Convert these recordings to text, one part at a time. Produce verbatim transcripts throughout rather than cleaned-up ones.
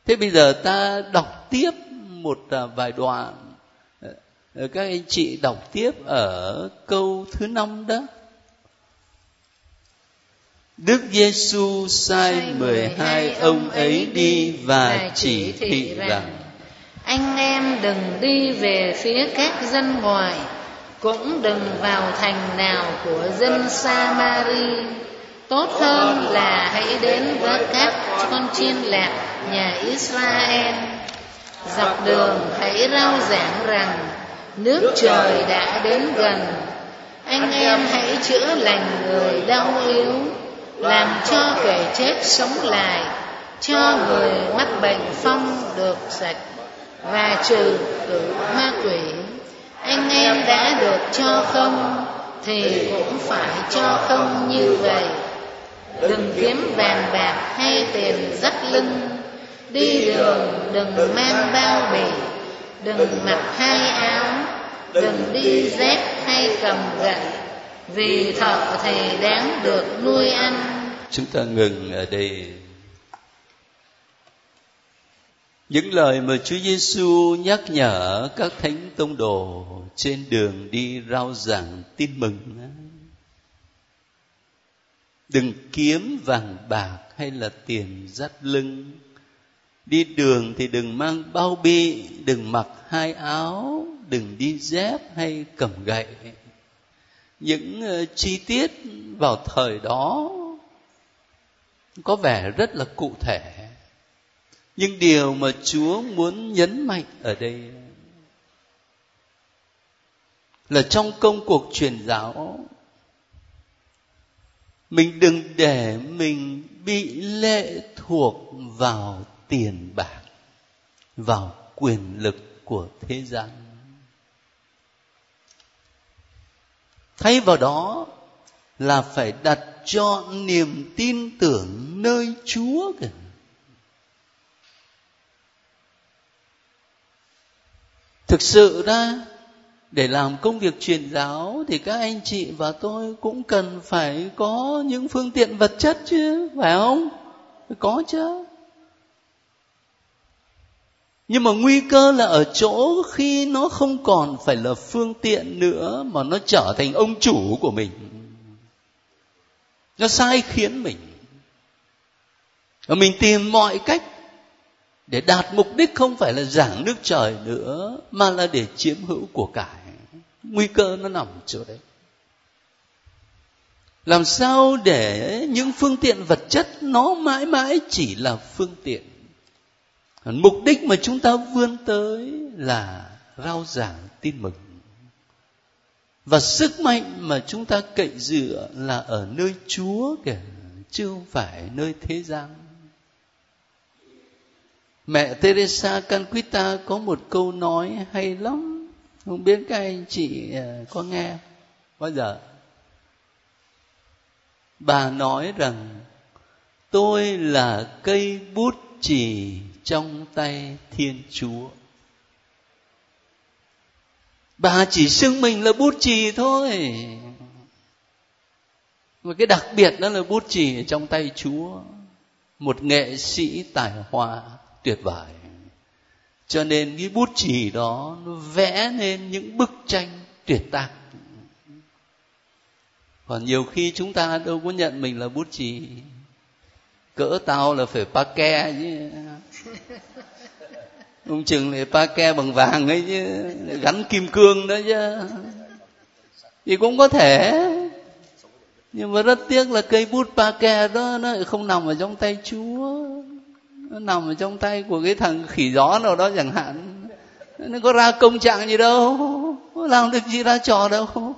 Thế bây giờ ta đọc tiếp một vài đoạn. Các anh chị đọc tiếp ở câu thứ năm đó. Đức Giêsu sai mười hai ông ấy đi và chỉ thị rằng: anh em đừng đi về phía các dân ngoài, cũng đừng vào thành nào của dân Sa-ma-ri. Tốt hơn là hãy đến với các con chiên lạc nhà Israel. Dọc đường hãy rao giảng rằng nước trời đã đến gần. Anh em hãy chữa lành người đau yếu, làm cho kẻ chết sống lại, cho người mắc bệnh phong được sạch, và trừ cử ma quỷ. Anh em đã được cho không thì cũng phải cho không như vậy. Đừng kiếm vàng bạc hay tiền dắt lưng. Đi đường đừng mang bao bì, đừng mặc hai áo, đừng đi dép hay cầm gậy, vì thợ thì đáng được nuôi ăn. Chúng ta ngừng ở đây. Những lời mà Chúa Giêsu nhắc nhở các thánh tông đồ trên đường đi rao giảng tin mừng. Đừng kiếm vàng bạc hay là tiền dắt lưng. Đi đường thì đừng mang bao bi, đừng mặc hai áo, đừng đi dép hay cầm gậy. Những chi tiết vào thời đó có vẻ rất là cụ thể. Nhưng điều mà Chúa muốn nhấn mạnh ở đây là trong công cuộc truyền giáo, mình đừng để mình bị lệ thuộc vào tiền bạc, vào quyền lực của thế gian. Thay vào đó là phải đặt cho niềm tin tưởng nơi Chúa kìa. Thực sự ra, để làm công việc truyền giáo thì các anh chị và tôi cũng cần phải có những phương tiện vật chất chứ, phải không? Phải có chứ. Nhưng mà nguy cơ là ở chỗ khi nó không còn phải là phương tiện nữa, mà nó trở thành ông chủ của mình. Nó sai khiến mình. Và mình tìm mọi cách để đạt mục đích không phải là giảng nước trời nữa, mà là để chiếm hữu của cải. Nguy cơ nó nằm chỗ đấy. Làm sao để những phương tiện vật chất nó mãi mãi chỉ là phương tiện. Mục đích mà chúng ta vươn tới là rao giảng tin mừng. Và sức mạnh mà chúng ta cậy dựa là ở nơi Chúa kìa, chứ không phải nơi thế gian. Mẹ Teresa Calcutta có một câu nói hay lắm, không biết các anh chị có nghe bao giờ. Bà nói rằng tôi là cây bút chì trong tay Thiên Chúa. Bà chỉ xưng mình là bút chì thôi. Mà cái đặc biệt đó là bút chì trong tay Chúa. Một nghệ sĩ tài hoa tuyệt vời. Cho nên cái bút chì đó nó vẽ nên những bức tranh tuyệt tác. Còn nhiều khi chúng ta đâu có nhận mình là bút chì. Cỡ tao là phải pa ke chứ. Ông chừng lại pa ke bằng vàng ấy chứ, gắn kim cương đó chứ. Thì cũng có thể. Nhưng mà rất tiếc là cây bút pa ke đó nó không nằm ở trong tay Chúa. Nó nằm ở trong tay của cái thằng khỉ gió nào đó chẳng hạn. Nó có ra công trạng gì đâu, có làm được gì ra trò đâu.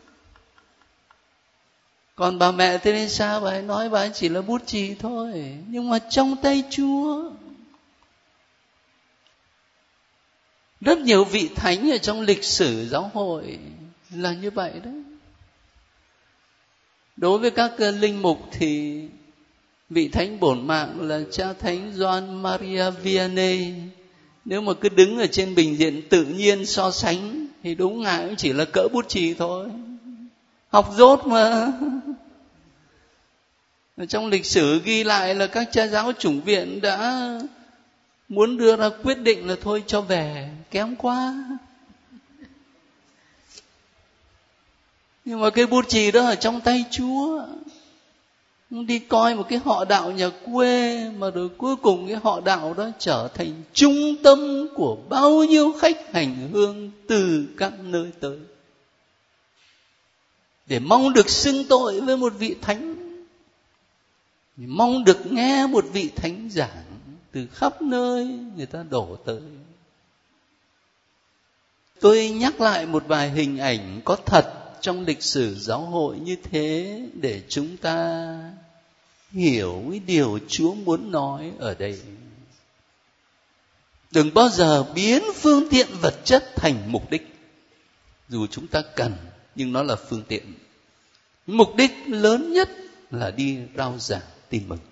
Còn bà mẹ Teresa, bà ấy nói bà ấy chỉ là bút chì thôi, nhưng mà trong tay Chúa. Rất nhiều vị thánh ở trong lịch sử giáo hội là như vậy đấy. Đối với các linh mục thì vị thánh bổn mạng là cha thánh Gioan Maria Vianney. Nếu mà cứ đứng ở trên bình diện tự nhiên so sánh thì đúng ngài cũng chỉ là cỡ bút chì thôi. Học dốt mà. Ở trong lịch sử ghi lại là các cha giáo chủng viện đã muốn đưa ra quyết định là thôi cho về, kém quá. Nhưng mà cái bút chì đó ở trong tay Chúa. Đi coi một cái họ đạo nhà quê mà rồi cuối cùng cái họ đạo đó trở thành trung tâm của bao nhiêu khách hành hương từ các nơi tới, để mong được xưng tội với một vị thánh, mong được nghe một vị thánh giảng từ khắp nơi người ta đổ tới. Tôi nhắc lại một vài hình ảnh có thật trong lịch sử giáo hội như thế để chúng ta hiểu cái điều Chúa muốn nói ở đây. Đừng bao giờ biến phương tiện vật chất thành mục đích. Dù chúng ta cần, nhưng nó là phương tiện. Mục đích lớn nhất là đi rao giảng tin mừng.